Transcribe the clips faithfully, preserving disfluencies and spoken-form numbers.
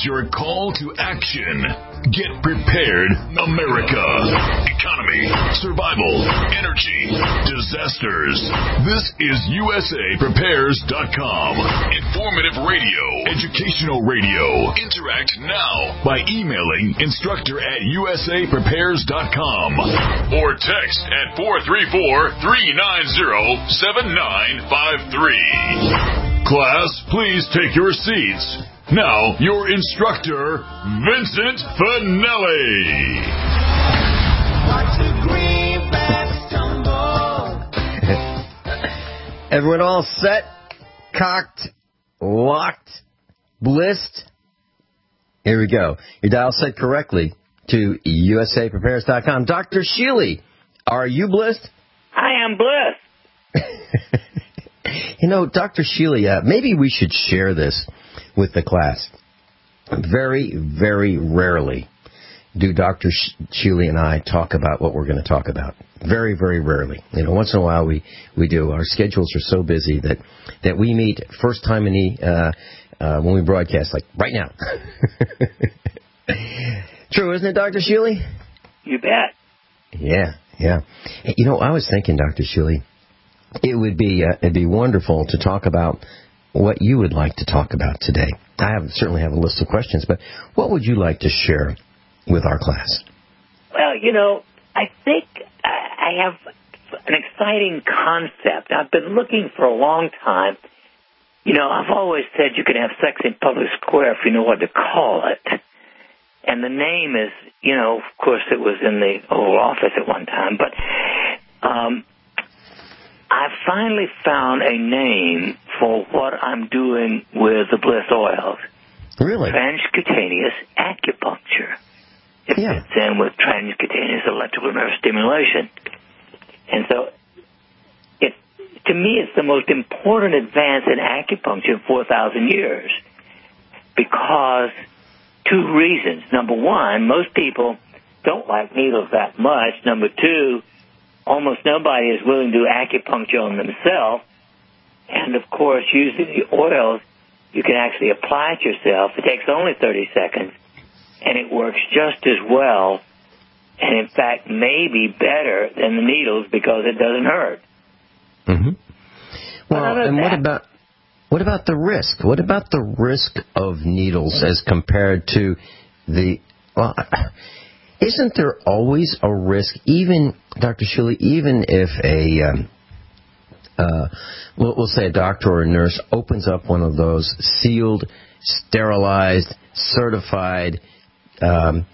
your call to action. Get prepared, America. Economy, survival, energy, disasters. This is U S A Prepares dot com. Informative radio, educational radio. Interact now by emailing instructor at U S A Prepares dot com or text at four three four, three nine zero, seven nine five three. Class, please take your seats. Now, your instructor, Vincent Finelli. Watch the greenbacks tumble. Everyone all set, cocked, locked, blissed? Here we go. Your dial set correctly to U S A Prepares dot com. Doctor Sheely, are you blissed? I am blessed. You know, Doctor Sheely, uh, maybe we should share this with the class. Very, very rarely do Doctor Sheely and I talk about what we're going to talk about. Very, very rarely. You know, once in a while we, we do. Our schedules are so busy that, that we meet first time in the, uh, uh, when we broadcast, like right now. True, isn't it, Doctor Sheely? You bet. Yeah, yeah. You know, I was thinking, Doctor Sheely, it would be uh, it'd be wonderful to talk about what you would like to talk about today. I have, certainly have a list of questions, but what would you like to share with our class? Well, you know, I think I have an exciting concept. I've been looking for a long time. You know, I've always said you can have sex in public square if you know what to call it. And the name is, you know, of course it was in the Oval Office at one time, but um, I finally found a name for what I'm doing with the Bliss oils. Really? Transcutaneous acupuncture. It yeah. fits in with transcutaneous electrical nerve stimulation. And so, it, to me, it's the most important advance in acupuncture in four thousand years. Because two reasons. Number one, most people don't like needles that much. Number two, almost nobody is willing to do acupuncture on themselves. And, of course, using the oils, you can actually apply it yourself. It takes only thirty seconds, and it works just as well, and, in fact, maybe better than the needles because it doesn't hurt. Mm-hmm. Well, and that, what about what about the risk? What about the risk of needles as compared to the... Well, isn't there always a risk, even, Doctor Sheely, even if a, um, uh, we'll, we'll say a doctor or a nurse opens up one of those sealed, sterilized, certified um,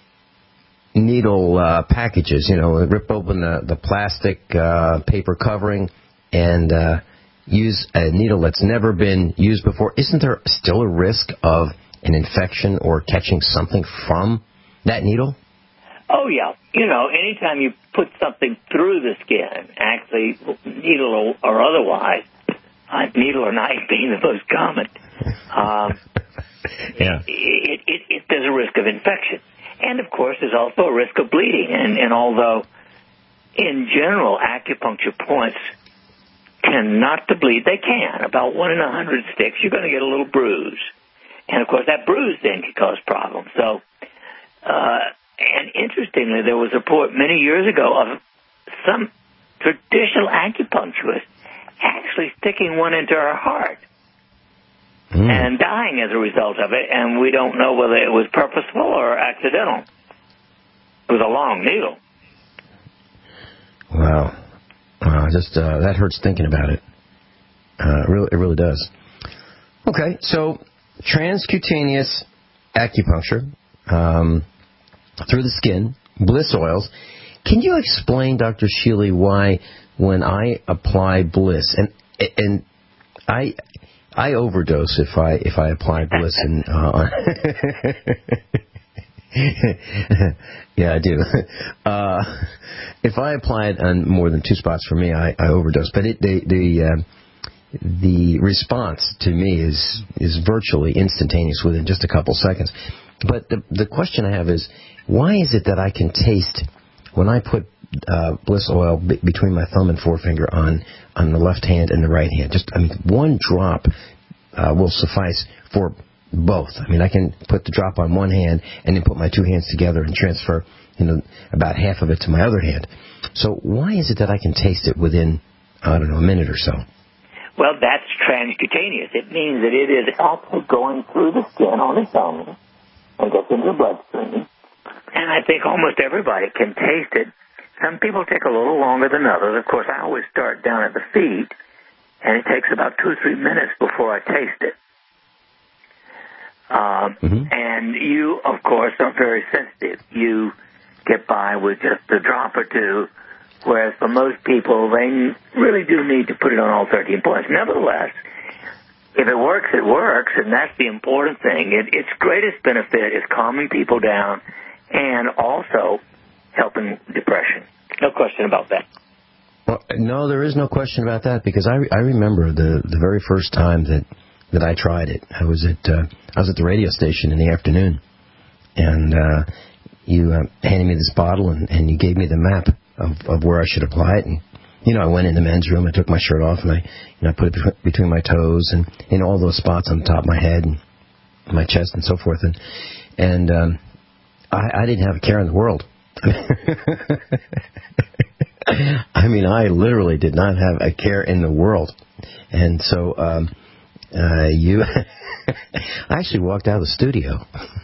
needle uh, packages, you know, rip open the, the plastic uh, paper covering and uh, use a needle that's never been used before, isn't there still a risk of an infection or catching something from that needle? Oh, yeah. You know, anytime you put something through the skin, actually, needle or, or otherwise, uh, needle or knife being the most common, um, yeah. it, it, it, there's a risk of infection. And, of course, there's also a risk of bleeding. And, and although, in general, acupuncture points tend not to bleed, they can. About one in a hundred sticks, you're going to get a little bruise. And, of course, that bruise then can cause problems. So, uh, and interestingly, there was a report many years ago of some traditional acupuncturist actually sticking one into her heart mm. and dying as a result of it, and we don't know whether it was purposeful or accidental. It was a long needle. Wow. Wow, just uh, that hurts thinking about it. Uh, it, really, it really does. Okay, so transcutaneous acupuncture um, through the skin, Bliss oils. Can you explain, Doctor Sheely, why when I apply Bliss, and and I I overdose if I if I apply Bliss and uh, yeah, I do. Uh, if I apply it on more than two spots for me, I, I overdose. But it, the the uh, the response to me is is virtually instantaneous within just a couple seconds. But the the question I have is, why is it that I can taste when I put uh, Bliss oil b- between my thumb and forefinger on on the left hand and the right hand? Just I mean, one drop uh, will suffice for both. I mean, I can put the drop on one hand and then put my two hands together and transfer, you know, about half of it to my other hand. So why is it that I can taste it within, I don't know, a minute or so? Well, that's transcutaneous. It means that it is also going through the skin on its own and gets into the bloodstream. And I think almost everybody can taste it. Some people take a little longer than others. Of course, I always start down at the feet, and it takes about two or three minutes before I taste it. Um, mm-hmm. And you, of course, are very sensitive. You get by with just a drop or two, whereas for most people, they really do need to put it on all thirteen points. Nevertheless, if it works, it works, and that's the important thing. It, its greatest benefit is calming people down and also helping depression. No question about that. Well, no, there is no question about that, because I, I remember the, the very first time that, that I tried it. I was at uh, I was at the radio station in the afternoon, and uh, you uh, handed me this bottle, and, and you gave me the map of, of where I should apply it. And you know, I went in the men's room, I took my shirt off, and I you know I put it between my toes, and in all those spots on the top of my head and my chest and so forth. And and um, I, I didn't have a care in the world. I mean, I literally did not have a care in the world. And so um, uh, you... I actually walked out of the studio.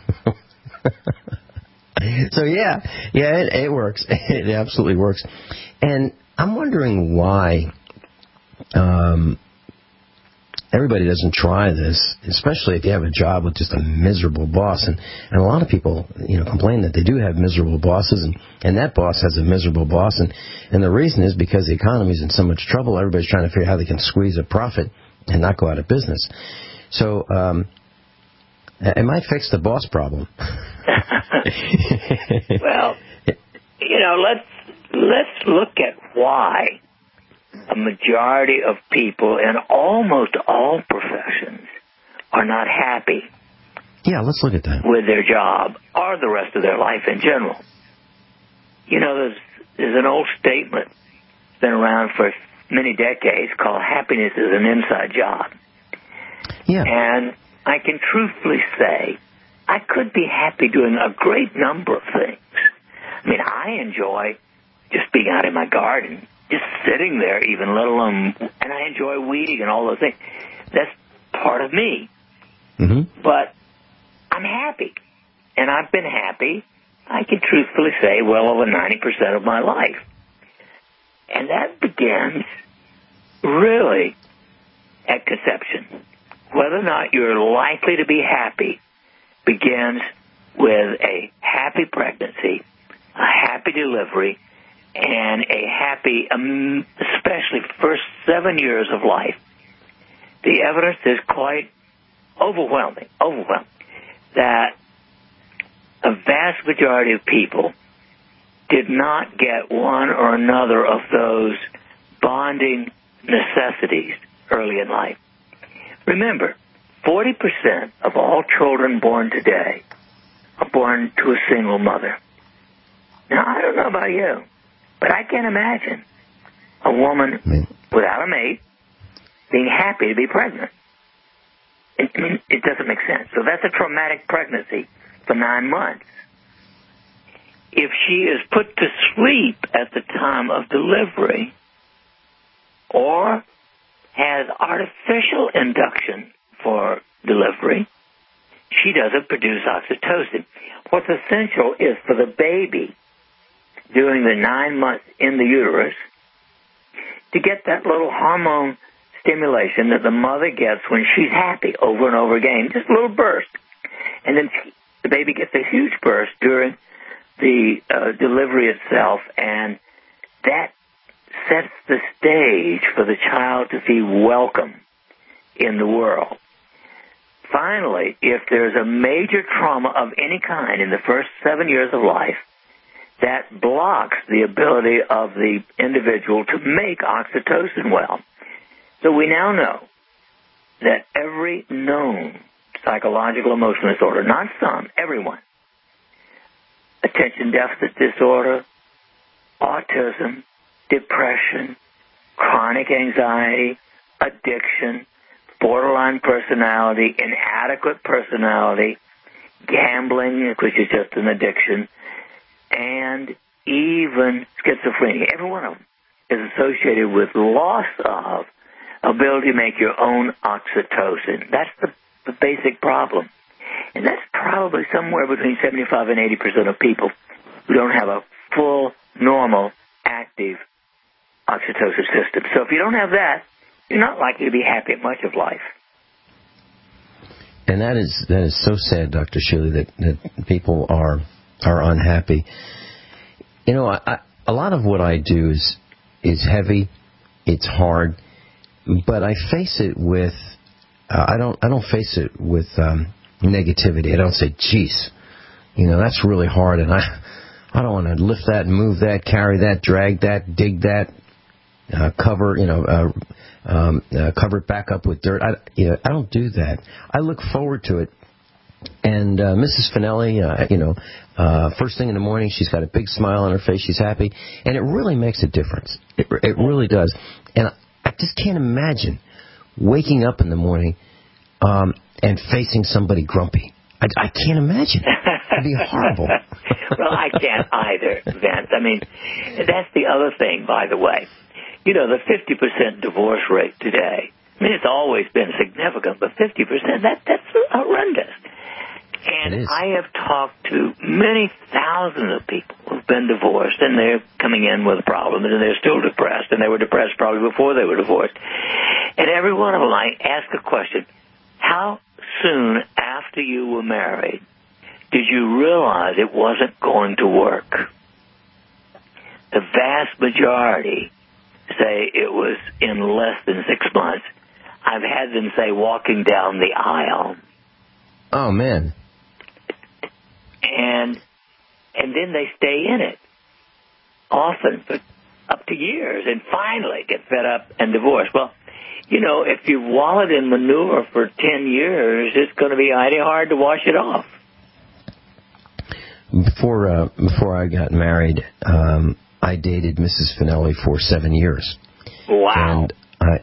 So, yeah, yeah, it, it works. It absolutely works. And I'm wondering why um, everybody doesn't try this, especially if you have a job with just a miserable boss. And, and a lot of people, you know, complain that they do have miserable bosses, and, and that boss has a miserable boss. And, and the reason is because the economy's in so much trouble, everybody's trying to figure out how they can squeeze a profit and not go out of business. So um, it might fix the boss problem. Well, you know, let's let's look at why a majority of people in almost all professions are not happy. Yeah, let's look at that. With their job or the rest of their life in general. You know, there's there's an old statement that's been around for many decades called happiness is an inside job. Yeah. And I can truthfully say I could be happy doing a great number of things. I mean, I enjoy just being out in my garden, just sitting there even, let alone, and I enjoy weeding and all those things. That's part of me. Mm-hmm. But I'm happy. And I've been happy, I can truthfully say, well over ninety percent of my life. And that begins really at conception. Whether or not you're likely to be happy begins with a happy pregnancy, a happy delivery, and a happy, um, especially first seven years of life. The evidence is quite overwhelming, overwhelming, that a vast majority of people did not get one or another of those bonding necessities early in life. Remember, forty percent of all children born today are born to a single mother. Now, I don't know about you, but I can't imagine a woman without a mate being happy to be pregnant. It, I mean, it doesn't make sense. So that's a traumatic pregnancy for nine months. If she is put to sleep at the time of delivery or has artificial induction for delivery, she doesn't produce oxytocin. What's essential is for the baby during the nine months in the uterus to get that little hormone stimulation that the mother gets when she's happy over and over again, just a little burst. And then the baby gets a huge burst during the uh, delivery itself, and that sets the stage for the child to feel welcome in the world. Finally, if there's a major trauma of any kind in the first seven years of life, that blocks the ability of the individual to make oxytocin well. So we now know that every known psychological emotional disorder, not some, everyone, attention deficit disorder, autism, depression, chronic anxiety, addiction, borderline personality, inadequate personality, gambling, which is just an addiction, and even schizophrenia. Every one of them is associated with loss of ability to make your own oxytocin. That's the, the basic problem. And that's probably somewhere between seventy-five and eighty percent of people who don't have a full, normal, active oxytocin system. So if you don't have that, you're not likely to be happy at much of life. And that is that is so sad, Doctor Shealy, that, that people are are unhappy. You know, I, I, a lot of what I do is is heavy, it's hard, but I face it with uh, I don't I don't face it with um, negativity. I don't say, "Geez, you know, that's really hard," and I I don't want to lift that, move that, carry that, drag that, dig that, uh, cover you know. Uh, Um, uh, cover it back up with dirt. I, you know, I don't do that. I look forward to it. And uh, Missus Finelli, uh, you know, uh, first thing in the morning, she's got a big smile on her face. She's happy, and it really makes a difference. It, it really does. And I just can't imagine waking up in the morning um, and facing somebody grumpy. I, I can't imagine. It'd be horrible. Well, I can't either, Vince. I mean, that's the other thing, by the way. You know, the fifty percent divorce rate today, I mean, it's always been significant, but fifty percent, that, that's horrendous. And I have talked to many thousands of people who've been divorced, and they're coming in with problems, and they're still depressed, and they were depressed probably before they were divorced. And every one of them, I ask a question, how soon after you were married did you realize it wasn't going to work? The vast majority say it was in less than six months. I've had them say walking down the aisle. Oh, man. And and then they stay in it, often for up to years, and finally get fed up and divorce. Well, you know, if you've wallowed in manure for ten years, it's going to be mighty hard to wash it off. Before, uh, before I got married, um, I dated Missus Finelli for seven years. Wow. And I,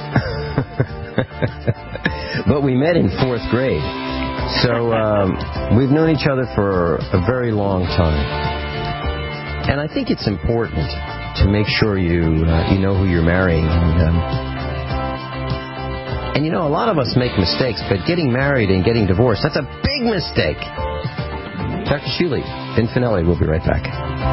but we met in fourth grade. So um, we've known each other for a very long time. And I think it's important to make sure you uh, you know who you're marrying. And, um, and, you know, a lot of us make mistakes, but getting married and getting divorced, that's a big mistake. Doctor Shealy, Vin Finelli, we'll be right back.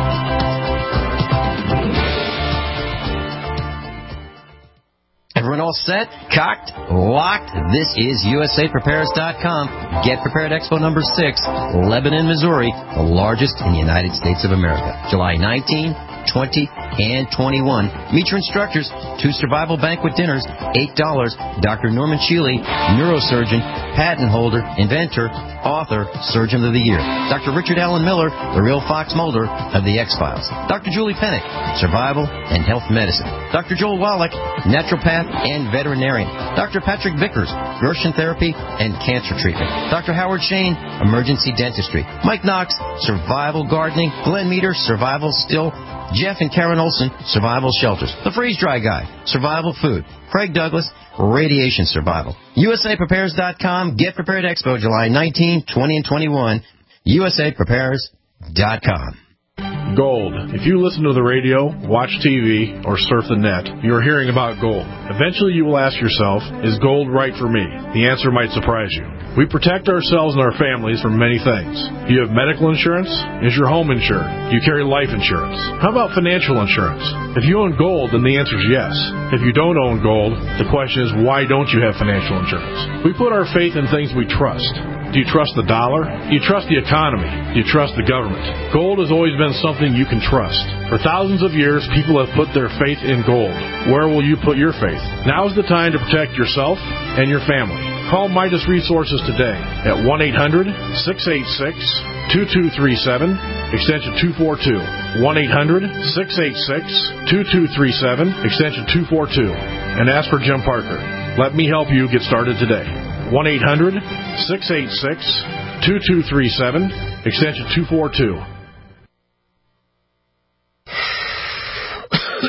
Everyone all set? Cocked? Locked? This is U S A Prepares dot com. Get Prepared Expo number six, Lebanon, Missouri, the largest in the United States of America. July nineteenth, twentieth, and twenty-first. Meet your instructors. Two survival banquet dinners, eight dollars. Doctor Norman Shealy, neurosurgeon, patent holder, inventor, author, Surgeon of the Year. Doctor Richard Allen Miller, the real Fox Mulder of the X-Files. Doctor Julie Pennick, survival and health medicine. Doctor Joel Wallach, naturopath and veterinarian. Doctor Patrick Vickers, Gershon therapy and cancer treatment. Doctor Howard Shane, emergency dentistry. Mike Knox, survival gardening. Glenn Meter, survival still. Jeff and Karen Olson, survival shelters. The Freeze Dry Guy, survival food. Craig Douglas, radiation survival. U S A Prepares dot com. Get Prepared Expo July nineteenth, twentieth, and twenty-first. U S A Prepares dot com. Gold. If you listen to the radio, watch T V, or surf the net, you are hearing about gold. Eventually you will ask yourself, is gold right for me? The answer might surprise you. We protect ourselves and our families from many things. Do you have medical insurance? Is your home insured? Do you carry life insurance? How about financial insurance? If you own gold, then the answer is yes. If you don't own gold, the question is, why don't you have financial insurance? We put our faith in things we trust. Do you trust the dollar? Do you trust the economy? Do you trust the government? Gold has always been something you can trust. For thousands of years, people have put their faith in gold. Where will you put your faith? Now is the time to protect yourself and your family. Call Midas Resources today at one eight hundred, six eight six, two two three seven, extension two four two. one eight hundred, six eight six, two two three seven, extension two four two. And ask for Jim Parker. Let me help you get started today. one eight hundred, six eight six, two two three seven, extension two four two.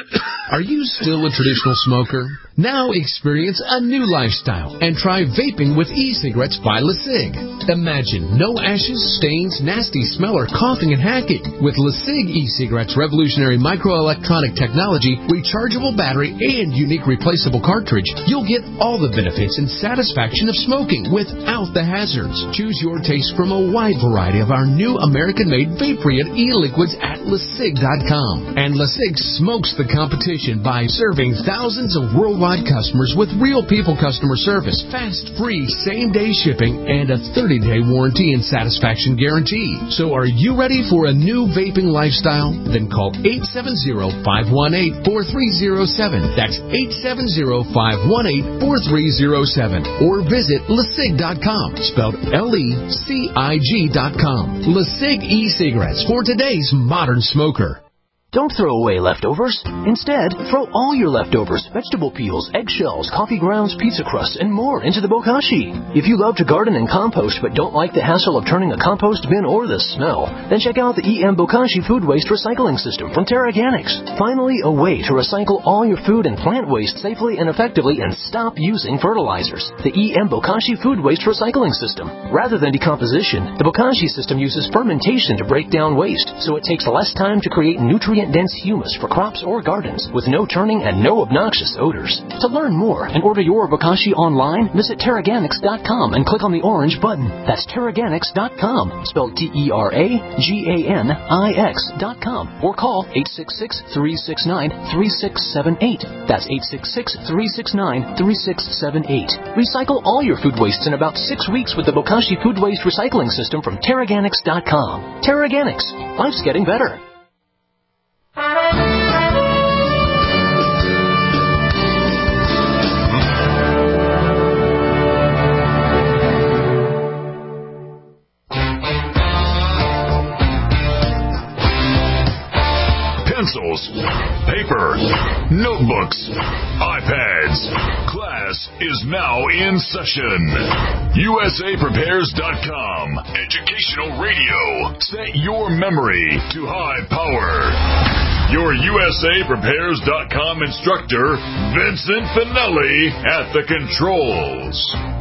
Are you still a traditional smoker? Now experience a new lifestyle and try vaping with e-cigarettes by LeSig. Imagine no ashes, stains, nasty smell, or coughing and hacking. With LeSig e-cigarettes' revolutionary microelectronic technology, rechargeable battery, and unique replaceable cartridge, you'll get all the benefits and satisfaction of smoking without the hazards. Choose your taste from a wide variety of our new American-made Vaporeon e-liquids at LeSig dot com. And LeSig smokes the competition by serving thousands of worldwide customers with real people customer service, fast, free, same-day shipping, and a thirty-day warranty and satisfaction guarantee. So are you ready for a new vaping lifestyle? Then call eight seven zero, five one eight, four three zero seven. That's eight seven zero, five one eight, four three zero seven. Or visit LeSig dot com, spelled L E C I G dot com. LeSig e-cigarettes for today's modern smoker. Don't throw away leftovers. Instead, throw all your leftovers, vegetable peels, eggshells, coffee grounds, pizza crusts, and more into the bokashi. If you love to garden and compost but don't like the hassle of turning a compost bin or the smell, then check out the E M Bokashi Food Waste Recycling System from Terraganics. Finally, a way to recycle all your food and plant waste safely and effectively and stop using fertilizers. The E M Bokashi Food Waste Recycling System. Rather than decomposition, the Bokashi system uses fermentation to break down waste, so it takes less time to create nutrient dense humus for crops or gardens with no turning and no obnoxious odors. To learn more and order your bokashi online, visit Terraganics dot com and click on the orange button. That's Terraganics dot com, spelled T E R A G A N I X dot com, or call eight six six, three six nine, three six seven eight. That's eight six six, three six nine, three six seven eight. Recycle all your food wastes in about six weeks with the Bokashi Food Waste Recycling System from Terraganics dot com. Terraganics. Life's getting better. Pencils, paper, notebooks, iPads. Class is now in session. U S A Prepares dot com. Educational radio. Set your memory to high power. Your U S A Prepares dot com instructor, Vincent Finelli, at the controls.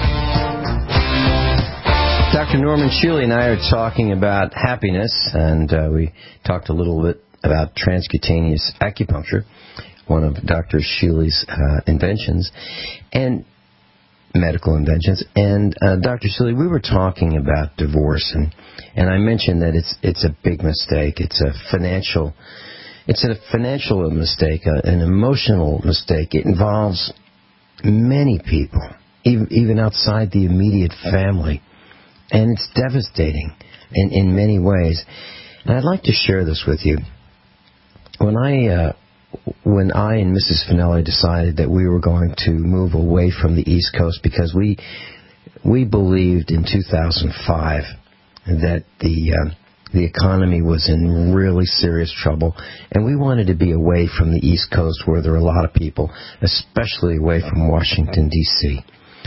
Doctor Norman Shealy and I are talking about happiness, and uh, we talked a little bit about transcutaneous acupuncture, one of Doctor Shealy's uh, inventions, and medical inventions. And uh, Doctor Shealy, we were talking about divorce, and, and I mentioned that it's it's a big mistake. It's a financial, it's a financial mistake, uh, an emotional mistake. It involves many people, even even outside the immediate family, and it's devastating in in many ways. And I'd like to share this with you. When I, uh, when I and Missus Finelli decided that we were going to move away from the East Coast because we, we believed in two thousand five that the, uh, the economy was in really serious trouble, and we wanted to be away from the East Coast where there are a lot of people, especially away from Washington, D C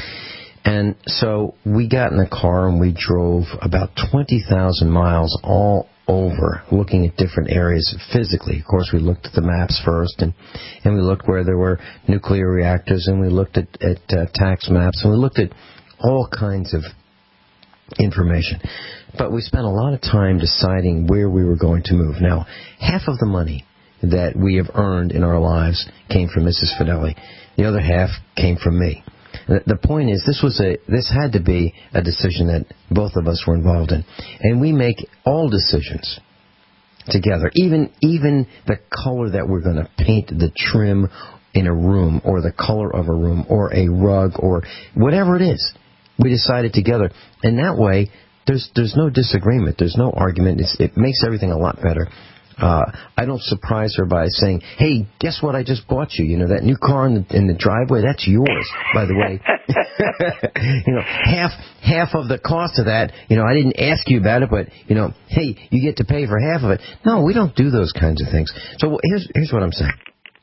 And so we got in a car and we drove about twenty thousand miles all over, looking at different areas physically. Of course, we looked at the maps first, and, and we looked where there were nuclear reactors, and we looked at, at uh, tax maps, and we looked at all kinds of information. But we spent a lot of time deciding where we were going to move. Now, half of the money that we have earned in our lives came from Missus Finelli. The other half came from me. The point is, this was a this had to be a decision that both of us were involved in, and we make all decisions together. Even even the color that we're going to paint the trim in a room, or the color of a room, or a rug, or whatever it is, we decided together. And that way, there's there's no disagreement, there's no argument. It's, it makes everything a lot better. Uh, I don't surprise her by saying, "Hey, guess what I just bought you? You know, that new car in the, in the driveway, that's yours, by the way." you know, half half of the cost of that, you know, I didn't ask you about it, but, you know, hey, you get to pay for half of it. No, we don't do those kinds of things. So here's here's what I'm saying.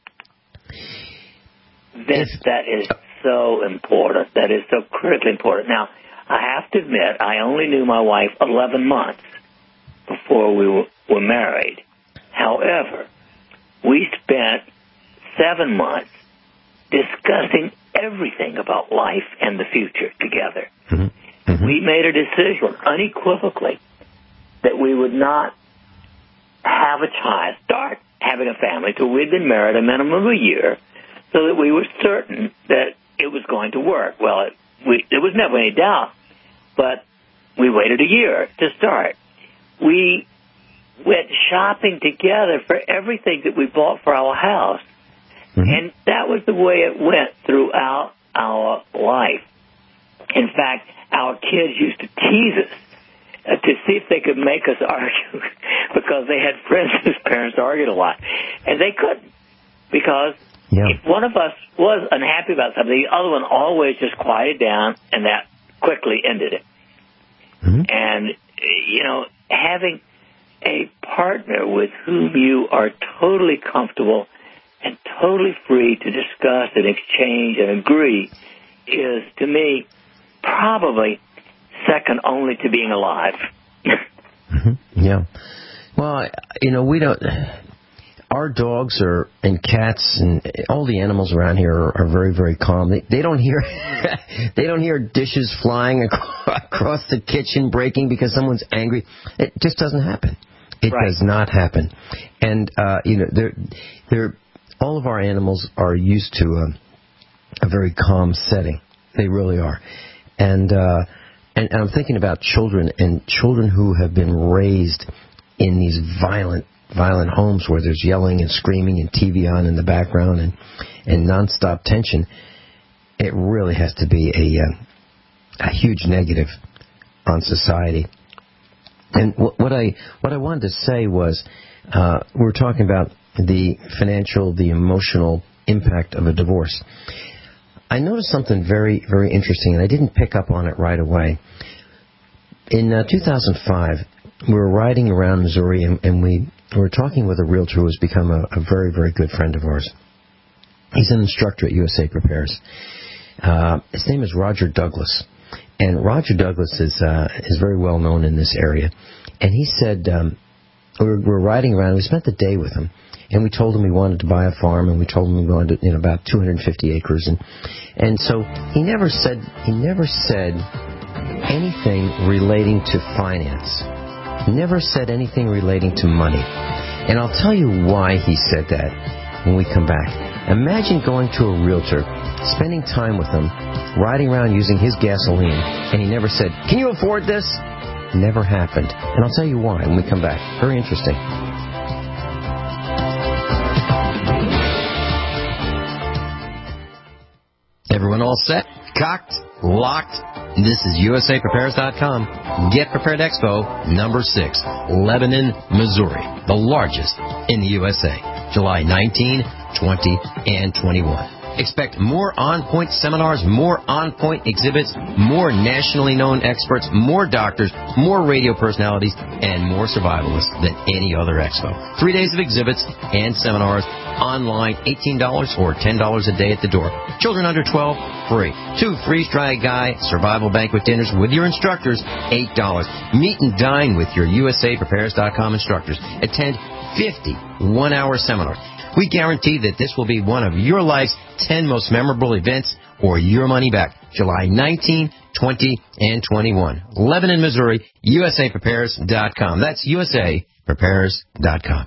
This, that is so important. That is so critically important. Now, I have to admit, I only knew my wife eleven months before we were, were married. However, we spent seven months discussing everything about life and the future together. Mm-hmm. Mm-hmm. We made a decision unequivocally that we would not have a child, start having a family till we'd been married a minimum of a year, so that we were certain that it was going to work. Well, it, we, there was never any doubt, but we waited a year to start. We went shopping together for everything that we bought for our house, mm-hmm. and that was the way it went throughout our life. In fact, our kids used to tease us uh, to see if they could make us argue because they had friends whose parents argued a lot. And they couldn't, because yeah. if one of us was unhappy about something, the other one always just quieted down, and that quickly ended it. Mm-hmm. And, you know, having a partner with whom you are totally comfortable and totally free to discuss and exchange and agree is, to me, probably second only to being alive. Mm-hmm. Yeah. Well, you know, we don't... Our dogs are and cats and all the animals around here are, are very, very calm. They, they don't hear they don't hear dishes flying across the kitchen breaking because someone's angry. It just doesn't happen. It right. does not happen. And uh, you know, they're they're all of our animals are used to a, a very calm setting. They really are. And, uh, and and I'm thinking about children and children who have been raised in these violent, violent homes where there's yelling and screaming and T V on in the background and, and nonstop tension. It really has to be a, uh, a huge negative on society. And what, what I what I wanted to say was, uh, we were talking about the financial, the emotional impact of a divorce. I noticed something very, very interesting, and I didn't pick up on it right away. In uh, two thousand five, we were riding around Missouri, and, and we were talking with a realtor who has become a, a very, very good friend of ours. He's an instructor at U S A Prepares. Uh, his name is Roger Douglas, and Roger Douglas is uh, is very well known in this area. And he said, um, we were, we were riding around, we spent the day with him, and we told him we wanted to buy a farm, and we told him we wanted, you know, about two hundred fifty acres, and and so he never said he never said anything relating to finance. He never said anything relating to money, and I'll tell you why he said that when we come back. Imagine going to a realtor, spending time with him, riding around using his gasoline, and he never said, "Can you afford this?" Never happened, and I'll tell you why when we come back. Very interesting. Everyone all set? Cocked? Locked? This is U S A Prepares dot com. Get Prepared Expo number six, Lebanon, Missouri, the largest in the U S A, July nineteenth, twentieth, and twenty-first. Expect more on-point seminars, more on-point exhibits, more nationally known experts, more doctors, more radio personalities, and more survivalists than any other expo. Three days of exhibits and seminars, online, eighteen dollars or ten dollars a day at the door. Children under twelve, free. Two freeze-dried guy survival banquet dinners with your instructors, eight dollars. Meet and dine with your U S A Prepares dot com instructors. Attend fifty one-hour seminars. We guarantee that this will be one of your life's ten most memorable events or your money back. July nineteenth, twentieth, and twenty-first. Lebanon, Missouri, U S A Prepares dot com. That's U S A Prepares dot com.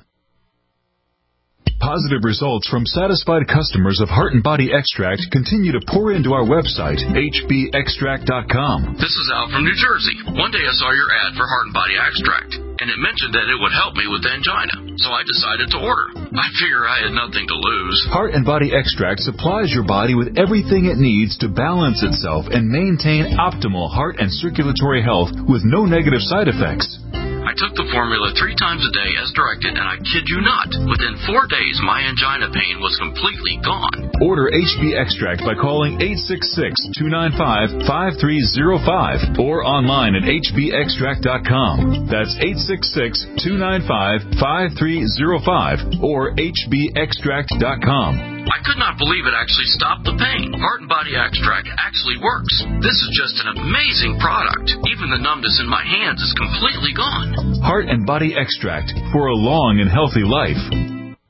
Positive results from satisfied customers of Heart and Body Extract continue to pour into our website, H B extract dot com. This is Al from New Jersey. One day I saw your ad for Heart and Body Extract, and it mentioned that it would help me with angina, so I decided to order. I figure I had nothing to lose. Heart and Body Extract supplies your body with everything it needs to balance itself and maintain optimal heart and circulatory health with no negative side effects. I took the formula three times a day as directed, and I kid you not, within four days my angina pain was completely gone. Order H B Extract by calling eight six six, two nine five, five three zero five or online at H B extract dot com. That's eight six six, two nine five, five three zero five or H B extract dot com. I could not believe it actually stopped the pain. Heart and Body Extract actually works. This is just an amazing product. Even the numbness in my hands is completely gone. Heart and Body Extract for a long and healthy life.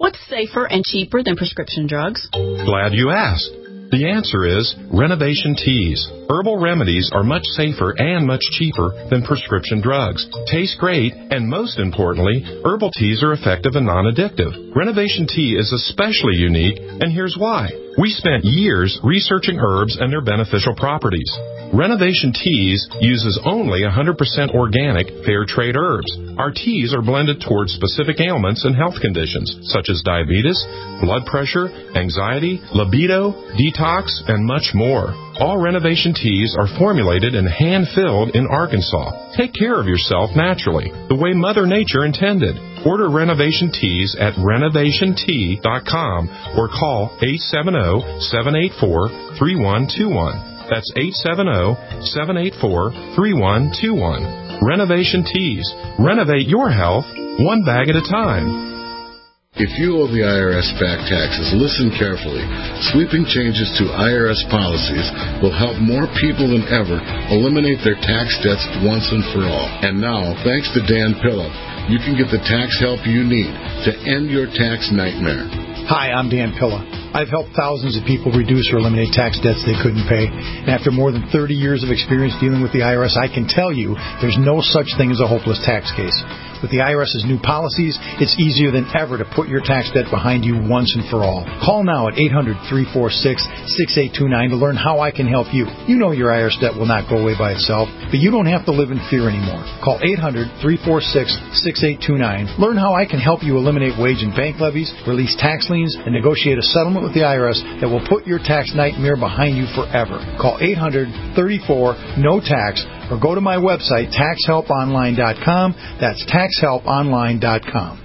What's safer and cheaper than prescription drugs? Glad you asked. The answer is Renovation Teas. Herbal remedies are much safer and much cheaper than prescription drugs. Taste great, and most importantly, herbal teas are effective and non-addictive. Renovation Tea is especially unique, and here's why. We spent years researching herbs and their beneficial properties. Renovation Teas uses only one hundred percent organic, fair trade herbs. Our teas are blended towards specific ailments and health conditions, such as diabetes, blood pressure, anxiety, libido, detox, and much more. All Renovation Teas are formulated and hand-filled in Arkansas. Take care of yourself naturally, the way Mother Nature intended. Order Renovation Teas at renovation tea dot com or call eight seven zero, seven eight four, three one two one. That's eight seven zero, seven eight four, three one two one. Renovation Teas. Renovate your health one bag at a time. If you owe the I R S back taxes, listen carefully. Sweeping changes to I R S policies will help more people than ever eliminate their tax debts once and for all. And now, thanks to Dan Pilla, you can get the tax help you need to end your tax nightmare. Hi, I'm Dan Pilla. I've helped thousands of people reduce or eliminate tax debts they couldn't pay. And after more than thirty years of experience dealing with the I R S, I can tell you there's no such thing as a hopeless tax case. With the I R S's new policies, it's easier than ever to put your tax debt behind you once and for all. Call now at eight hundred, three four six, six eight two nine to learn how I can help you. You know your I R S debt will not go away by itself, but you don't have to live in fear anymore. Call eight hundred, three four six, six eight two nine. Learn how I can help you eliminate wage and bank levies, release tax liens, and negotiate a settlement with the I R S that will put your tax nightmare behind you forever. Call eight hundred, thirty-four, no tax or go to my website, tax help online dot com. That's tax help online dot com.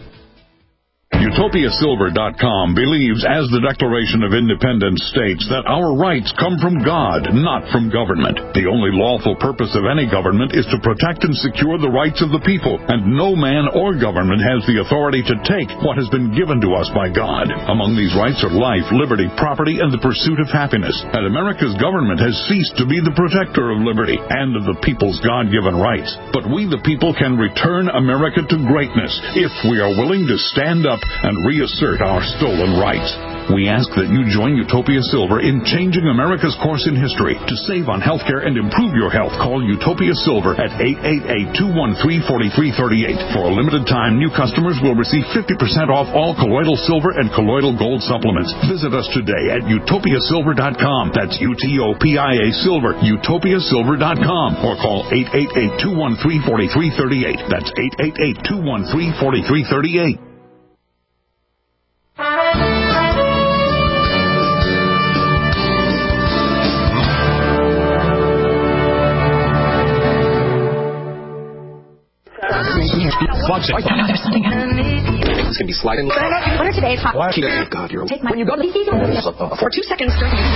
Utopia Silver dot com believes, as the Declaration of Independence states, that our rights come from God, not from government. The only lawful purpose of any government is to protect and secure the rights of the people, and no man or government has the authority to take what has been given to us by God. Among these rights are life, liberty, property, and the pursuit of happiness. And America's government has ceased to be the protector of liberty and of the people's God-given rights. But we, the people, can return America to greatness if we are willing to stand up and reassert our stolen rights. We ask that you join Utopia Silver in changing America's course in history. To save on health care and improve your health, call Utopia Silver at eight eight eight, two one three, four three three eight. For a limited time, new customers will receive fifty percent off all colloidal silver and colloidal gold supplements. Visit us today at Utopia Silver dot com. That's U T O P I A Silver, Utopia Silver dot com. Or call eight eight eight, two one three, four three three eight. That's eight eight eight, two one three, four three three eight. There's something it's gonna be sliding. What are today's hot? Why? Oh God, you're. Take my. When you go to the for two seconds.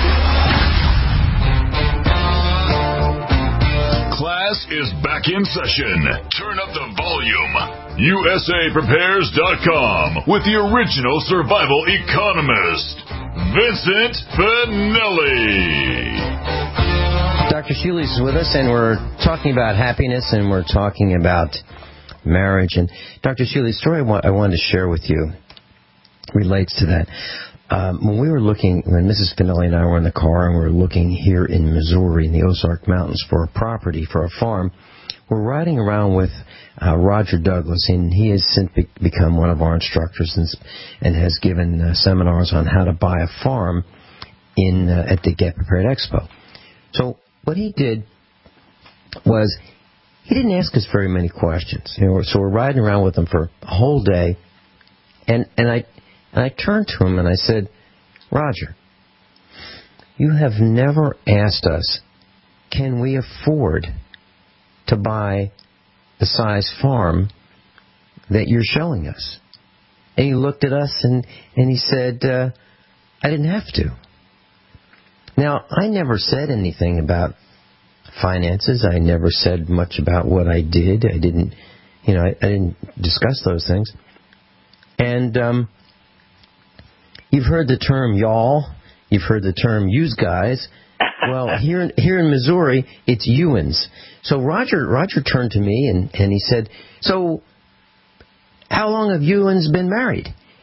Class is back in session. Turn up the volume. U S A Prepares dot com with the original survival economist, Vincent Finelli. Doctor Schules is with us, and we're talking about happiness, and we're talking about marriage. And Doctor Schules, the story I, want, I wanted to share with you relates to that. Um, when we were looking, when Missus Finelli and I were in the car, and we were looking here in Missouri, in the Ozark Mountains, for a property, for a farm, we're riding around with uh, Roger Douglas, and he has since be- become one of our instructors and, and has given uh, seminars on how to buy a farm in uh, at the Get Prepared Expo. So what he did was he didn't ask us very many questions. You know, so we're riding around with him for a whole day, and and I and I turned to him and I said, Roger, you have never asked us, can we afford to buy the size farm that you're showing us? And he looked at us and, and he said, uh, I didn't have to. Now, I never said anything about finances. I never said much about what I did. I didn't, you know, I, I didn't discuss those things. And um, you've heard the term y'all. You've heard the term yous guys. Well, here in, here in Missouri, it's youans. So Roger Roger turned to me and, and he said, so how long have youans been married?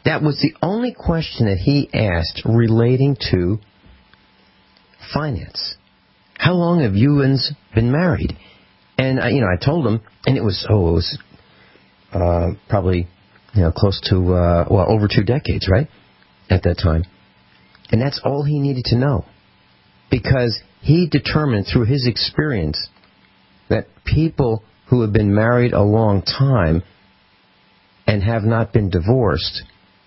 that was the only question that he asked relating to finance. How long have you and been married? And I, you know, I told him, and it was oh, it was uh, probably you know close to uh, well over two decades, right, at that time. And that's all he needed to know, because he determined through his experience that people who have been married a long time and have not been divorced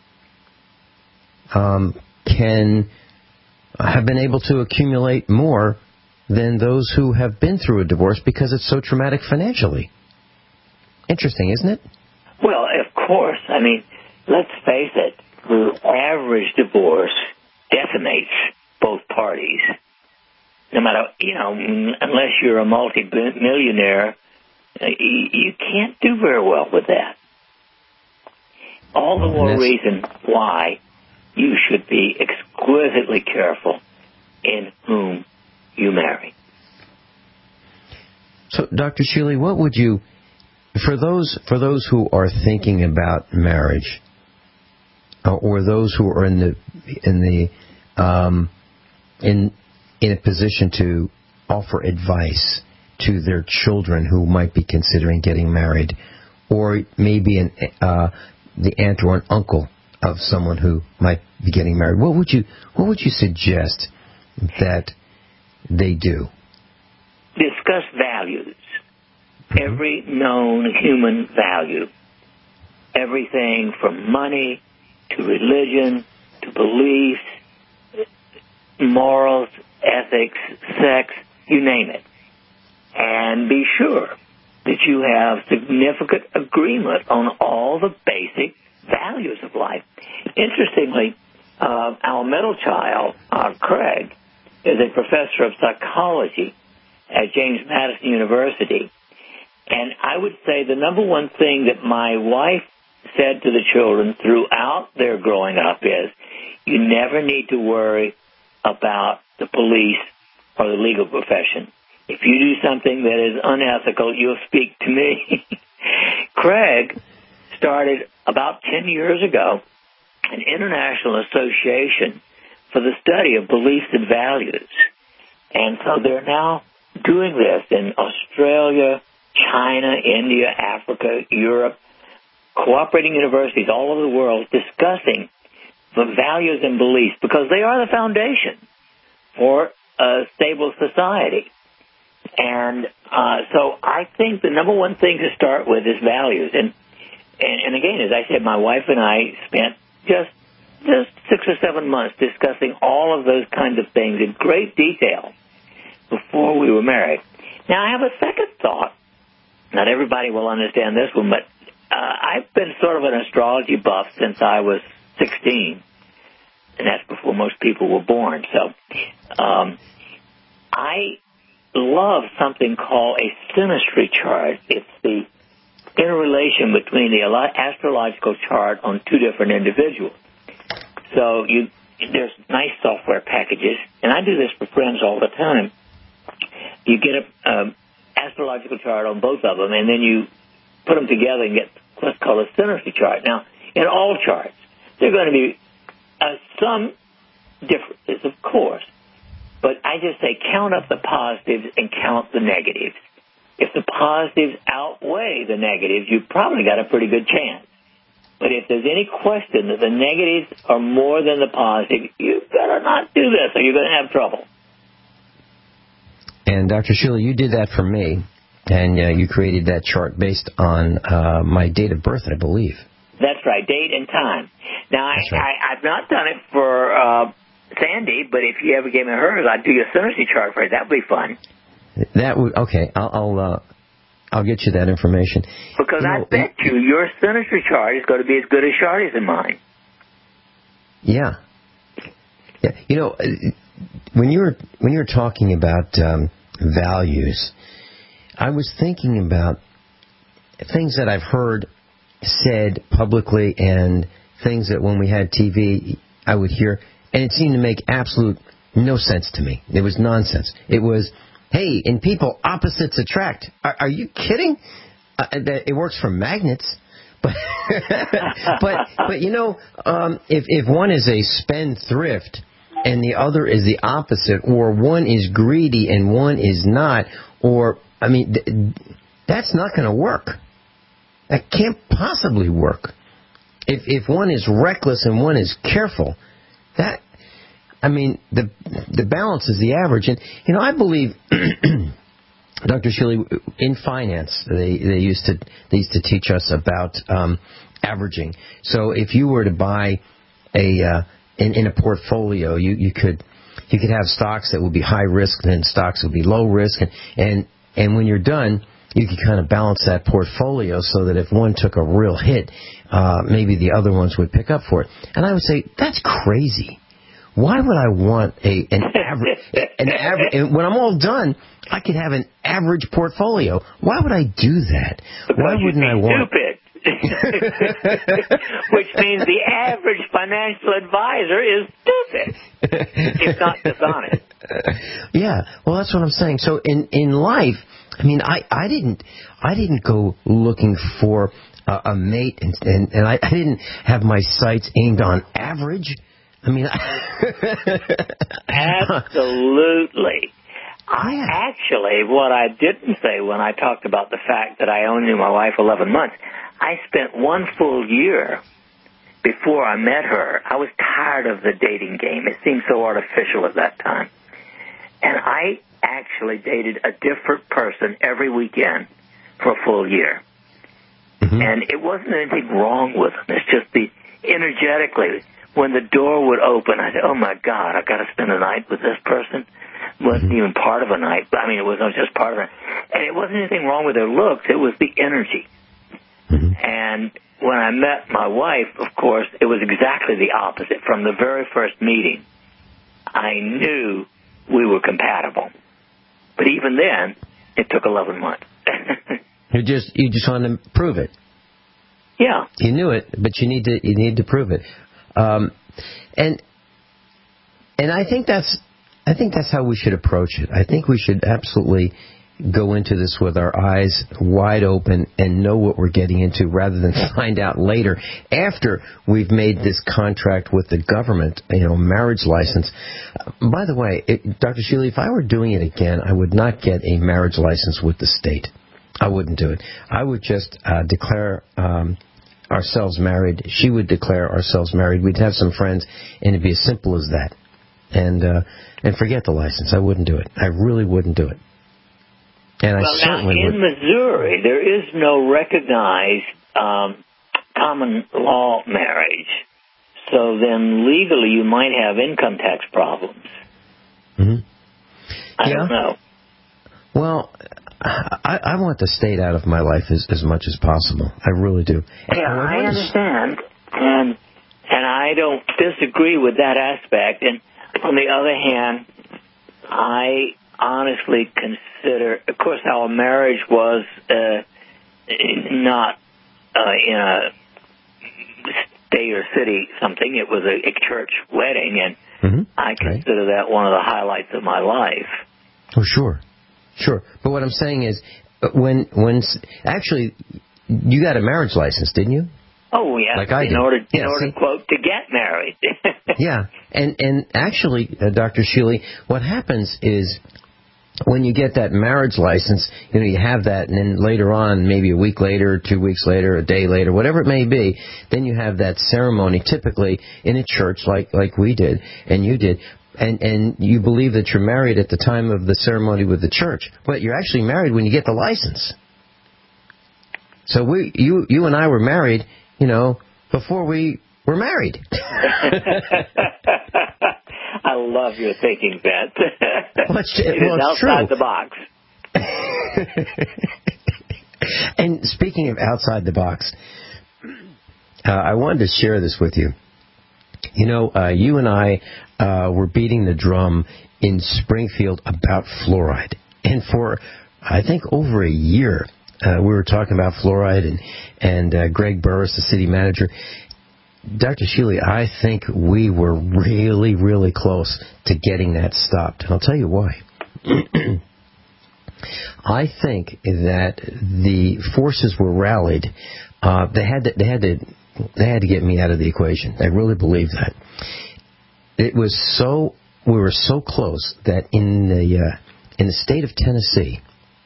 um, can have been able to accumulate more than those who have been through a divorce because it's so traumatic financially. Interesting, isn't it? Well, of course. I mean, let's face it, the average divorce decimates both parties. No matter, you know, unless you're a multi-millionaire, you can't do very well with that. All the more reason why you should be exquisitely careful in whom you marry. So, Doctor Shealy, what would you, for those for those who are thinking about marriage, uh, or those who are in the in the um, in in a position to offer advice to their children who might be considering getting married, or maybe an uh, the aunt or an uncle of someone who might be getting married, what would you what would you suggest that they do? Discuss values. Mm-hmm. Every known human value. Everything from money to religion to beliefs, morals, ethics, sex, you name it. And be sure that you have significant agreement on all the basic values of life. Interestingly, uh, our middle child, uh, Craig, is a professor of psychology at James Madison University. And I would say the number one thing that my wife said to the children throughout their growing up is, you never need to worry about the police or the legal profession. If you do something that is unethical, you'll speak to me. Craig started about ten years ago an international association for the study of beliefs and values. And so they're now doing this in Australia, China, India, Africa, Europe, cooperating universities all over the world discussing the values and beliefs, because they are the foundation for a stable society. And uh, so I think the number one thing to start with is values. And, and and again, as I said, my wife and I spent just just six or seven months discussing all of those kinds of things in great detail before we were married. Now, I have a second thought. Not everybody will understand this one, but uh, I've been sort of an astrology buff since I was sixteen, and that's before most people were born. So um, I love something called a synastry chart. It's the interrelation between the astrological chart on two different individuals. So you, there's nice software packages, and I do this for friends all the time. You get a um, astrological chart on both of them, and then you put them together and get what's called a synastry chart. Now, in all charts, there are going to be uh, some differences, of course, but I just say count up the positives and count the negatives. If the positives outweigh the negatives, you've probably got a pretty good chance. But if there's any question that the negatives are more than the positive, you better not do this or you're going to have trouble. And Doctor Shealy, you did that for me, and uh, you created that chart based on uh, my date of birth, I believe. That's right, date and time. Now, I, right. I, I've not done it for uh, Sandy, but if you ever gave me hers, I'd do your synastry chart for it. That would be fun. That would okay. I'll I'll, uh, I'll get you that information. Because you I know, bet you your synastry chart is going to be as good as Shardy's and mine. Yeah. Yeah. You know, when you were when you were talking about um, values, I was thinking about things that I've heard said publicly and things that when we had T V I would hear, and it seemed to make absolute no sense to me. It was nonsense. It was, hey, in people, opposites attract. Are, are you kidding? Uh, that it works for magnets, But but but you know, um, if if one is a spendthrift and the other is the opposite, or one is greedy and one is not, or I mean, th- that's not going to work. That can't possibly work. If if one is reckless and one is careful, that I mean, the the balance is the average. And you know, I believe. Doctor Shealy, in finance, they, they used to they used to teach us about um, averaging. So if you were to buy a uh, in, in a portfolio, you, you could you could have stocks that would be high risk, then stocks would be low risk, and and, and when you're done, you could kind of balance that portfolio so that if one took a real hit, uh, maybe the other ones would pick up for it. And I would say that's crazy. Why would I want a an average an average? And when I'm all done, I could have an average portfolio. Why would I do that? Because Why wouldn't I want? Stupid. Which means the average financial advisor is stupid, if not dishonest. Yeah, well, that's what I'm saying. So in in life, I mean, I, I didn't I didn't go looking for a, a mate, and and, and I, I didn't have my sights aimed on average. I mean, absolutely. I actually, what I didn't say when I talked about the fact that I only knew my wife eleven months, I spent one full year before I met her. I was tired of the dating game. It seemed so artificial at that time. And I actually dated a different person every weekend for a full year. Mm-hmm. And it wasn't anything wrong with them. It's just the energetically, when the door would open, I said, oh, my God, I've got to spend a night with this person. It wasn't even part of a night. I mean, it wasn't just part of it. And it wasn't anything wrong with their looks. It was the energy. Mm-hmm. And when I met my wife, of course, it was exactly the opposite. From the very first meeting, I knew we were compatible. But even then, it took eleven months. you just you just wanted to prove it. Yeah. You knew it, but you need to you need to prove it. Um, and and I think that's I think that's how we should approach it. I think we should absolutely go into this with our eyes wide open and know what we're getting into, rather than find out later after we've made this contract with the government, you know, marriage license. Uh, by the way, it, Doctor Shealy, if I were doing it again, I would not get a marriage license with the state. I wouldn't do it. I would just uh, declare um, ourselves married. She would declare ourselves married. We'd have some friends, and it'd be as simple as that. And uh, and forget the license. I wouldn't do it. I really wouldn't do it. And well, I certainly now, in would. Missouri, there is no recognized um, common law marriage. So then legally you might have income tax problems. Mm-hmm. I yeah. don't know. Well, I, I want the state out of my life as, as much as possible. I really do. Yeah, I, I understand. And and I don't disagree with that aspect. And on the other hand, I honestly consider, of course, our marriage was uh, not uh, in a state or city something. It was a, a church wedding, and mm-hmm. I consider right. that one of the highlights of my life. Oh, sure. Sure. But what I'm saying is, when when actually, you got a marriage license, didn't you? Oh, yeah. Like I in did. order, in yeah, order, see? quote, to get married. yeah. And, and actually, uh, Doctor Shealy, what happens is, when you get that marriage license, you know, you have that, and then later on, maybe a week later, two weeks later, a day later, whatever it may be, then you have that ceremony, typically in a church like, like we did, and you did, and, and you believe that you're married at the time of the ceremony with the church, but you're actually married when you get the license. So we, you, you and I were married, you know, before we were married. I love your thinking, Vince. Well, it's, it well, is it's outside true. the box. And speaking of outside the box, uh, I wanted to share this with you. You know, uh, you and I uh, were beating the drum in Springfield about fluoride. And for, I think, over a year, uh, we were talking about fluoride, and, and uh, Greg Burris, the city manager. Doctor Shealy, I think we were really, really close to getting that stopped. And I'll tell you why. I think that the forces were rallied. Uh, they had to, they had to, they had to get me out of the equation. I really believe that. It was so, we were so close that in the uh, in the state of Tennessee,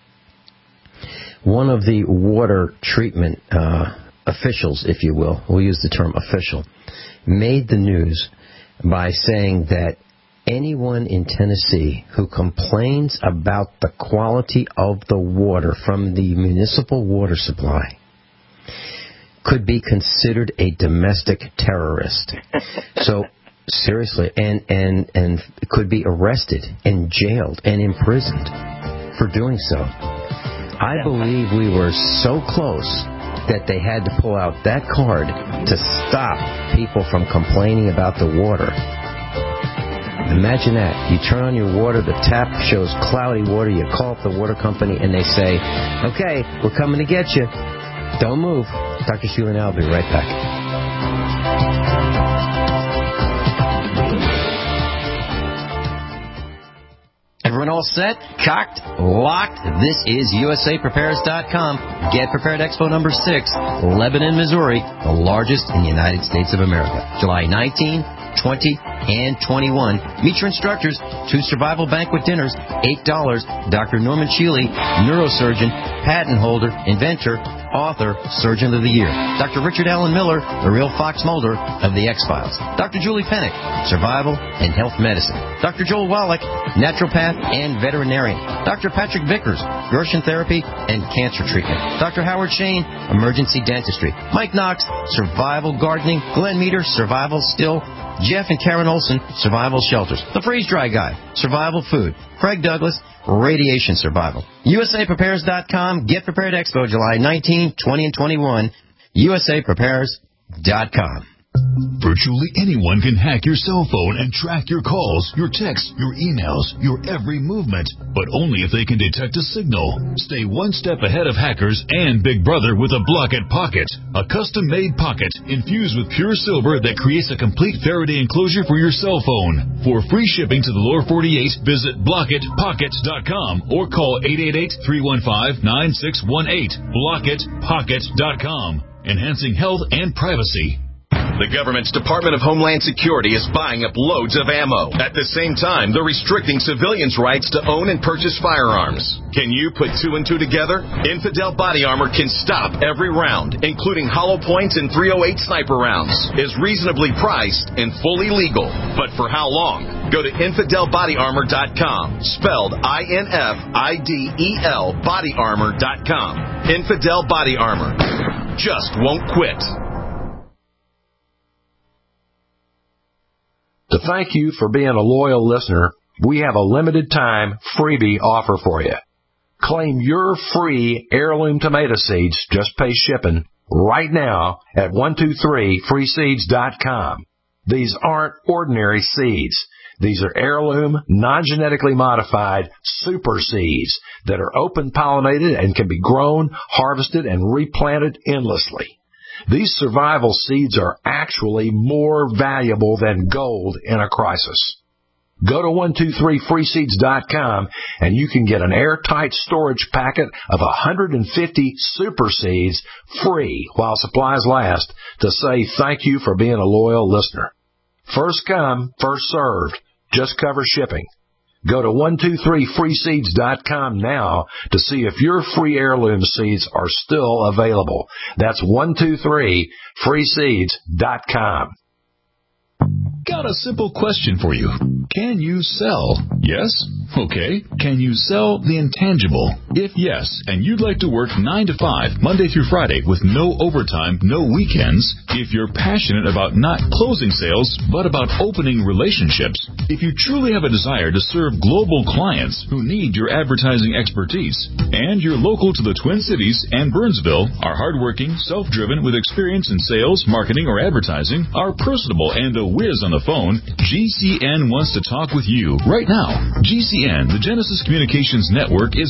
one of the water treatment uh, officials, if you will, we'll use the term official, made the news by saying that anyone in Tennessee who complains about the quality of the water from the municipal water supply could be considered a domestic terrorist. So, seriously, and, and, and could be arrested and jailed and imprisoned for doing so. I believe we were so close that they had to pull out that card to stop people from complaining about the water. Imagine that. You turn on your water, the tap shows cloudy water, you call up the water company, and they say, okay, we're coming to get you. Don't move. Doctor Sheila and I will be right back. Everyone all set? Cocked? Locked? This is U S A Prepares dot com. Get Prepared Expo number six, Lebanon, Missouri, the largest in the United States of America. July nineteenth, twentieth, and twenty-first. Meet your instructors. Two survival banquet dinners, eight dollars. Doctor Norman Shealy, neurosurgeon, patent holder, inventor, author, Surgeon of the Year. Doctor Richard Allen Miller, the real Fox Mulder of the X-Files. Doctor Julie Pennick, survival and health medicine. Doctor Joel Wallach, naturopath and veterinarian. Doctor Patrick Vickers, Gershon therapy and cancer treatment. Doctor Howard Shane, emergency dentistry. Mike Knox, survival gardening. Glenn Meter, survival still. Jeff and Karen Olson, survival shelters. The Freeze Dry Guy, survival food. Craig Douglas, radiation survival. U S A Prepares dot com. Get Prepared Expo July nineteenth, twentieth, and twenty-first. U S A Prepares dot com. Virtually anyone can hack your cell phone and track your calls, your texts, your emails, your every movement, but only if they can detect a signal. Stay one step ahead of hackers and Big Brother with a Blockit Pocket, a custom-made pocket infused with pure silver that creates a complete Faraday enclosure for your cell phone. For free shipping to the lower forty-eight, visit Blockit Pocket dot com or call eight eight eight, three one five, nine six one eight. Blockit Pocket dot com, enhancing health and privacy. The government's Department of Homeland Security is buying up loads of ammo. At the same time, they're restricting civilians' rights to own and purchase firearms. Can you put two and two together? Infidel Body Armor can stop every round, including hollow points and three oh eight sniper rounds. Is reasonably priced and fully legal. But for how long? Go to infidel body armor dot com, spelled I N F I D E L body armor dot com. Infidel Body Armor. Just won't quit. To thank you for being a loyal listener, we have a limited time freebie offer for you. Claim your free heirloom tomato seeds, just pay shipping, right now at one two three free seeds dot com. These aren't ordinary seeds. These are heirloom, non-genetically modified super seeds that are open-pollinated and can be grown, harvested, and replanted endlessly. These survival seeds are actually more valuable than gold in a crisis. Go to one two three free seeds dot com and you can get an airtight storage packet of one hundred fifty super seeds free while supplies last to say thank you for being a loyal listener. First come, first served. Just cover shipping. Go to one two three free seeds dot com now to see if your free heirloom seeds are still available. That's one two three free seeds dot com. Got a simple question for you. Can you sell? Yes? Okay. Can you sell the intangible? If yes, and you'd like to work nine to five, Monday through Friday, with no overtime, no weekends, if you're passionate about not closing sales, but about opening relationships, if you truly have a desire to serve global clients who need your advertising expertise, and you're local to the Twin Cities and Burnsville, are hardworking, self-driven, with experience in sales, marketing, or advertising, are personable and a whiz on the phone, G C N wants to talk with you right now. G C N, the Genesis Communications Network, is one of the largest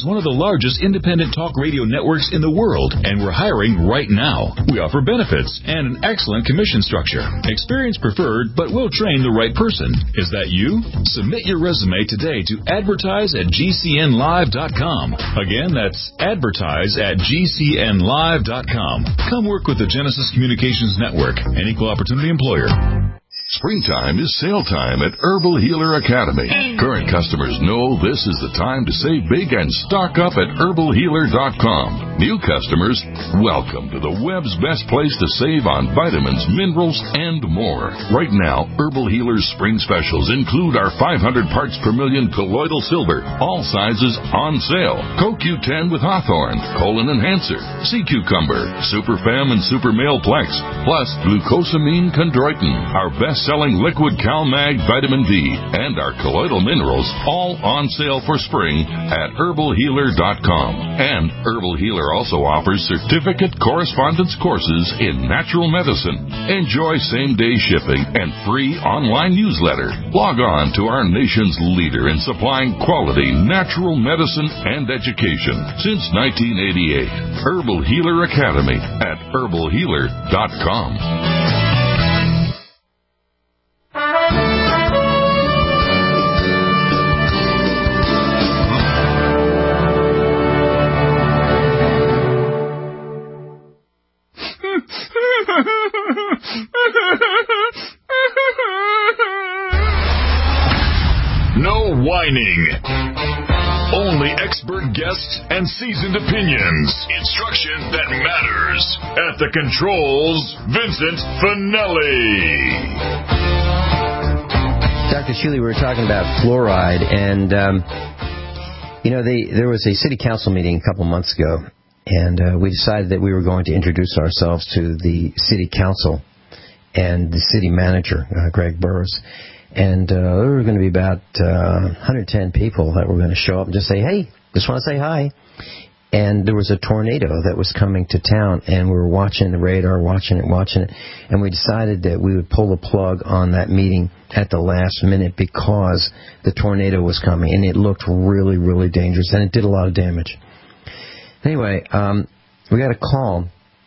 largest independent talk radio networks in the world, and we're hiring right now. We offer benefits and an excellent commission structure. Experience preferred, but we'll train the right person. Is that you? Submit your resume today to advertise at G C N live dot com. Again, that's advertise at G C N live dot com. Come work with the Genesis Communications Network, an equal opportunity employer. Springtime is sale time at Herbal Healer Academy. Current customers know this is the time to save big and stock up at herbal healer dot com. New customers, welcome to the web's best place to save on vitamins, minerals, and more. Right now, Herbal Healer's spring specials include our five hundred parts per million colloidal silver, all sizes on sale. Co Q ten with Hawthorne, Colon Enhancer, Sea Cucumber, Super Fem and Super Male Plex, plus Glucosamine Chondroitin, our best selling liquid CalMag vitamin D, and our colloidal minerals, all on sale for spring at herbal healer dot com. And Herbal Healer also offers certificate correspondence courses in natural medicine. Enjoy same-day shipping and free online newsletter. Log on to our nation's leader in supplying quality natural medicine and education since nineteen eighty-eight. Herbal Healer Academy at herbal healer dot com. No whining. Only expert guests and seasoned opinions. Instruction that matters. At the controls, Vincent Finelli. Doctor Shuley, we were talking about fluoride, and, um, you know, they, there was a city council meeting a couple months ago, and uh, we decided that we were going to introduce ourselves to the city council and the city manager, uh, Greg Burris. And uh, there were going to be about uh, one hundred ten people that were going to show up and just say, hey, just want to say hi. And there was a tornado that was coming to town, and we were watching the radar, watching it, watching it. And we decided that we would pull the plug on that meeting at the last minute because the tornado was coming, and it looked really, really dangerous, and it did a lot of damage. Anyway, um, we got a call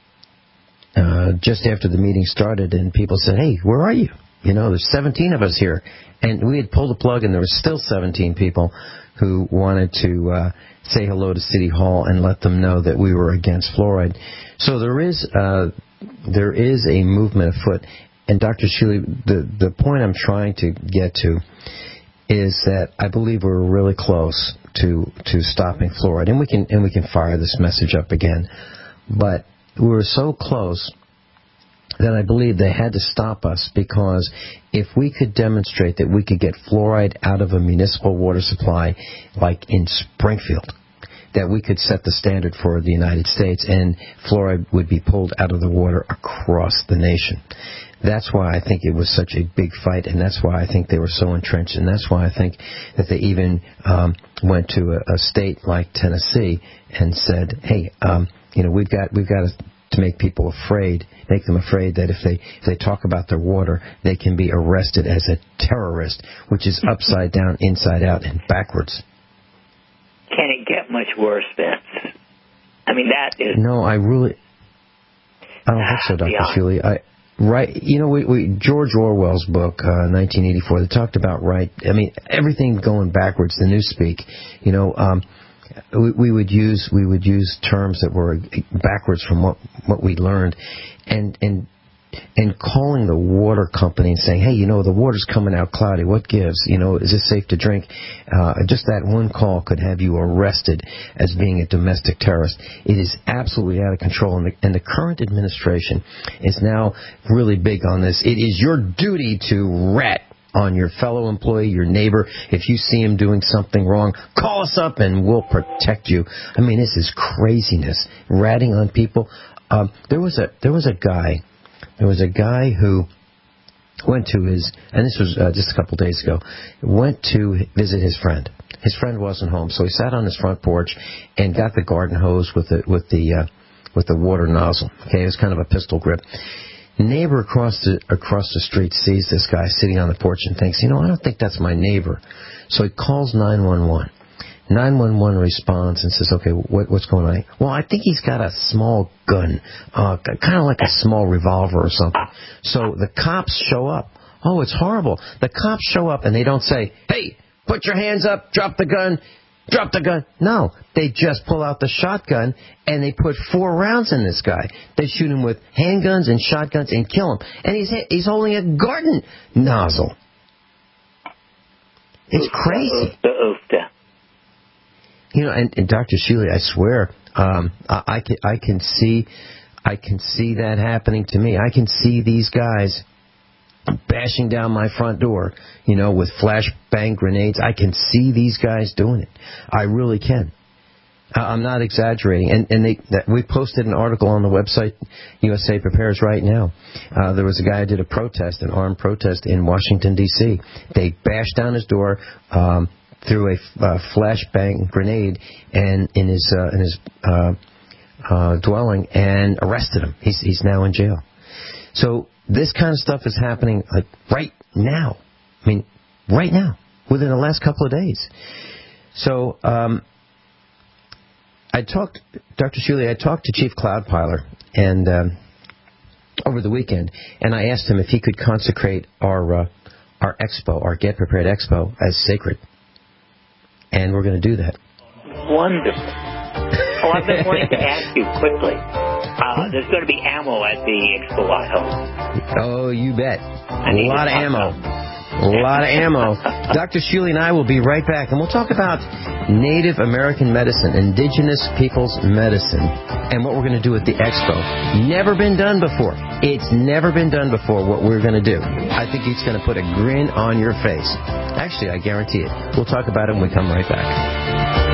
uh, just after the meeting started, and people said, hey, where are you? You know, there's seventeen of us here. And we had pulled the plug, and there was still seventeen people who wanted to uh, say hello to City Hall and let them know that we were against fluoride. So there is uh, there is a movement afoot. And Doctor Shuley, the, the point I'm trying to get to is that I believe we're really close to to stopping fluoride. And we can and we can fire this message up again. But we were so close that I believe they had to stop us, because if we could demonstrate that we could get fluoride out of a municipal water supply like in Springfield, that we could set the standard for the United States and fluoride would be pulled out of the water across the nation. That's why I think it was such a big fight, and that's why I think they were so entrenched, and that's why I think that they even um, went to a, a state like Tennessee and said, hey, um, you know, we've got we've got to to make people afraid, make them afraid that if they if they talk about their water, they can be arrested as a terrorist, which is upside down, inside out, and backwards. Can it get much worse, Vince? I mean, that is... No, I really... I don't think so, Doctor Yeah. Shuley. I, right, you know, we, we, George Orwell's book, uh, nineteen eighty-four, they talked about right... I mean, everything going backwards, the newspeak, you know... Um, We, we would use we would use terms that were backwards from what what we learned, and and and calling the water company and saying, hey, you know, the water's coming out cloudy. What gives? You know, is this safe to drink? Uh, just that one call could have you arrested as being a domestic terrorist. It is absolutely out of control, and the, and the current administration is now really big on this. It is your duty to rat on your fellow employee, your neighbor. If you see him doing something wrong, call us up and we'll protect you. I mean, this is craziness. Ratting on people. Um, there was a there was a guy, there was a guy who went to his, and this was uh, just a couple days ago, went to visit his friend. His friend wasn't home, so he sat on his front porch and got the garden hose with the with the uh, with the water nozzle. Okay, it was kind of a pistol grip. Neighbor across the across the street sees this guy sitting on the porch and thinks, you know, I don't think that's my neighbor. So he calls nine one one. nine one one responds and says, okay, what, what's going on? Well, I think he's got a small gun, uh, kind of like a small revolver or something. So the cops show up. Oh, it's horrible. The cops show up and they don't say, hey, put your hands up, drop the gun, drop the gun. No, they just pull out the shotgun and they put four rounds in this guy. They shoot him with handguns and shotguns and kill him. And he's he's holding a garden nozzle. It's crazy. You know, and, and Doctor Shealy, I swear, um, I, I can I can see I can see that happening to me. I can see these guys bashing down my front door, you know, with flashbang grenades. I can see these guys doing it. I really can. I'm not exaggerating. And, and they, that, we posted an article on the website, U S A Prepares right now. Uh, there was a guy who did a protest, an armed protest in Washington, D C They bashed down his door, um, threw a uh, flashbang grenade and in his uh, in his uh, uh, dwelling and arrested him. He's he's now in jail. So this kind of stuff is happening like right now. I mean, right now, within the last couple of days. So um, I talked, Doctor Shealy, I talked to Chief Cloudpiler and um, over the weekend, and I asked him if he could consecrate our uh, our expo, our Get Prepared Expo, as sacred. And we're going to do that. Wonderful. Oh, I've been wanting to ask you quickly. Uh, there's going to be ammo at the expo, I hope. Oh, you bet. A lot of ammo. A lot of ammo. Doctor Shealy and I will be right back, and we'll talk about Native American medicine, indigenous people's medicine, and what we're going to do at the expo. Never been done before. It's never been done before what we're going to do. I think it's going to put a grin on your face. Actually, I guarantee it. We'll talk about it when we come right back.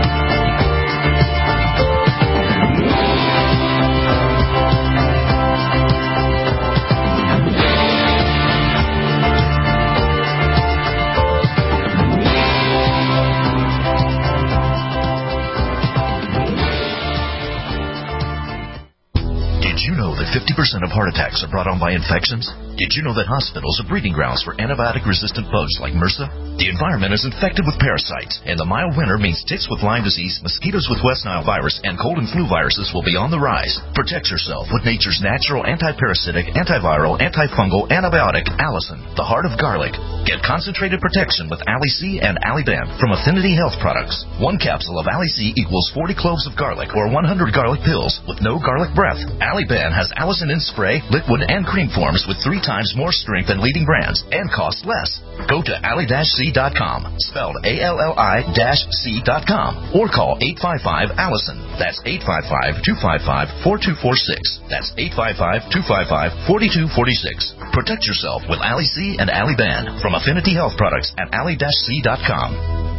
fifty percent of heart attacks are brought on by infections? Did you know that hospitals are breeding grounds for antibiotic-resistant bugs like MRSA? The environment is infected with parasites, and the mild winter means ticks with Lyme disease, mosquitoes with West Nile virus, and cold and flu viruses will be on the rise. Protect yourself with nature's natural anti-parasitic, antiviral, antifungal antibiotic, Allison, the heart of garlic. Get concentrated protection with Ali-C and Ali-Ben from Affinity Health Products. One capsule of Ali-C equals forty cloves of garlic or one hundred garlic pills with no garlic breath. Ali-Ben has Allison in spray, liquid, and cream forms with three times more strength than leading brands and cost less. Go to ali c dot com, spelled A L L I C dot com, or call eight five five, Allison. That's eight five five, two five five, four two four six. That's eight five five, two five five, four two four six. Protect yourself with Ali-C and Ali-Ben from Affinity Health Products at ali c dot com.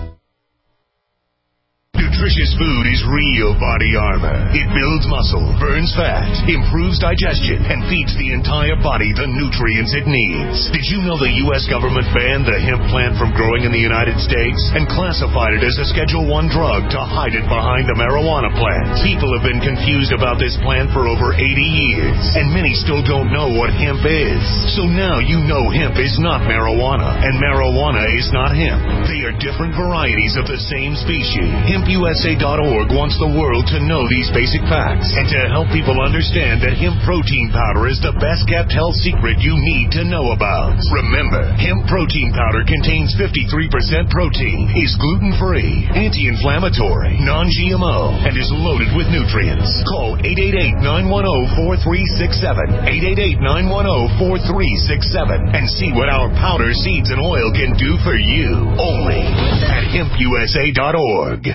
Nutritious food is real body armor. It builds muscle, burns fat, improves digestion, and feeds the entire body the nutrients it needs. Did you know the U S government banned the hemp plant from growing in the United States and classified it as a Schedule one drug to hide it behind the marijuana plant? People have been confused about this plant for over eighty years, and many still don't know what hemp is. So now you know hemp is not marijuana, and marijuana is not hemp. They are different varieties of the same species. hemp U S A dot org wants the world to know these basic facts and to help people understand that hemp protein powder is the best kept health secret you need to know about. Remember, hemp protein powder contains fifty-three percent protein, is gluten-free, anti-inflammatory, non-G M O, and is loaded with nutrients. Call eight eight eight, nine one zero, four three six seven, eight eight eight, nine one zero, four three six seven, and see what our powder, seeds, and oil can do for you only at hemp U S A dot org.